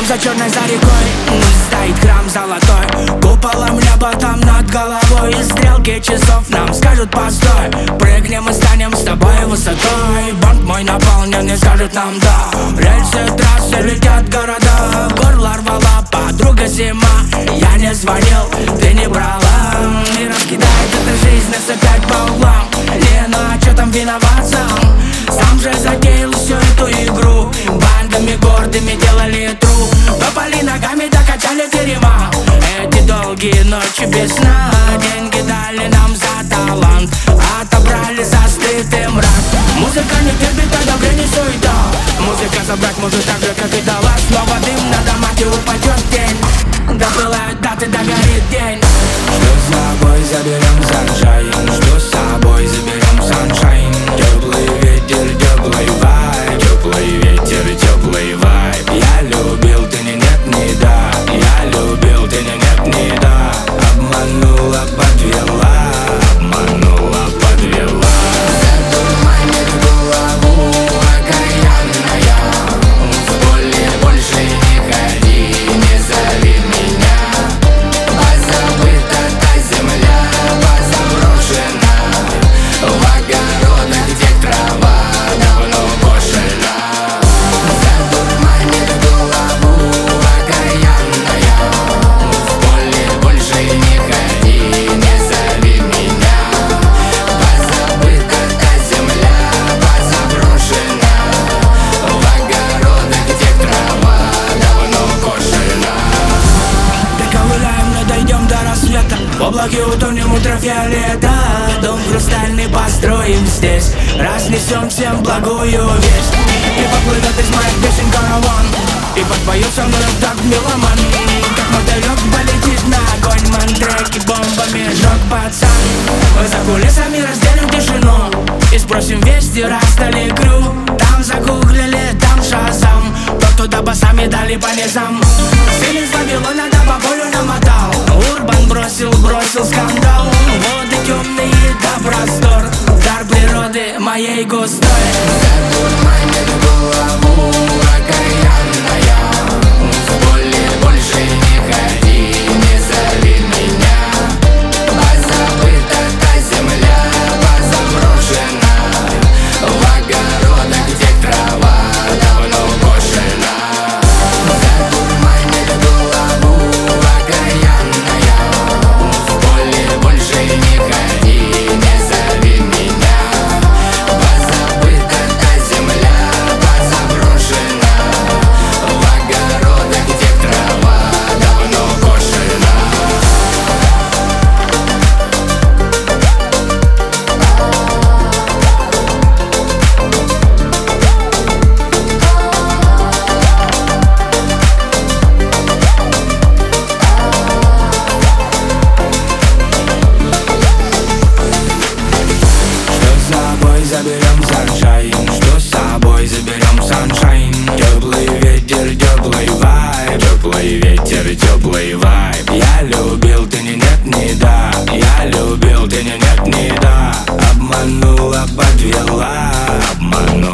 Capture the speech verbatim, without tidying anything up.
Там за черной за рекой стоит храм золотой, куполом небо там над головой. И стрелки часов нам скажут постой, прыгнем и станем с тобой высотой. Банк мой наполнен и скажет нам да. Рельсы трассы летят города, горло рвала подруга зима. Я не звонил, ты не брала, и раскидает эта жизнь нас опять по углам. Лена, а чё там виноват сам? Сам же затеял всю эту игру, бандами гордыми делали тру. Топали ногами, докачали терема. Эти долгие ночи без сна, деньги дали нам за талант, отобрали за стыд и мрак. Музыка не терпит одобрений, суета. Музыка забрать может так же, как и дала. Снова дым на домах и упадет тень. Допылают даты, догорит день. Что с собой заберем sunshine, что с собой заберем sunshine. Теплый ветер, теплый вайб, теплый ветер, теплый вайб. Я любил, ты не нет, не да. Я любил, ты не нет, не да. Обманула, подвела, обманула, подвела. Задурманит голову окаянная. В поле больше не ходи, не зови меня. Позабыта та земля, позаброшена. В огородах, где трава давно кошена. Задурманит голову окаянная. В поле больше не ходи, не зови меня. Позабыта та земля, позаброшена. В огородах, где трава давно кошена. Доковыляем, но дойдем до рассвета. В облаке утонем ультрафиолета. Дом хрустальный построим здесь, разнесем всем благую весть. И поплывет из моих песен караван, и подпоет со мной так меломан. Как мотылек полетит на огонь, мантреки бомбами жёг пацан. Мы за кулисами разделим тишину и спросим вести, расстали крю. Там загуглили, там шазам, тот туда басами дали по низам. Сын из Вавилона да по полю намотал, Урбан бросил, бросил скандал. Воды темные да простор, дар природы моей густой. Задурманит голову окаянная. В поле больше не ходи, не зови меня. Позабыта та земля, позаброшена. В огородах, где трава давно кошена. Задурманит голову окаянная. В поле больше не ходи, не зови меня. Позабыта та земля, позаброшена. В огородах, где трава давно кошена. Что с собой заберем sunshine, что с собой заберем sunshine. Теплый ветер, теплый вайб, теплый ветер, теплый вайб. Я любил, ты не нет, не да. Я любил, ты не нет, не да. Обманула, подвела, обманула.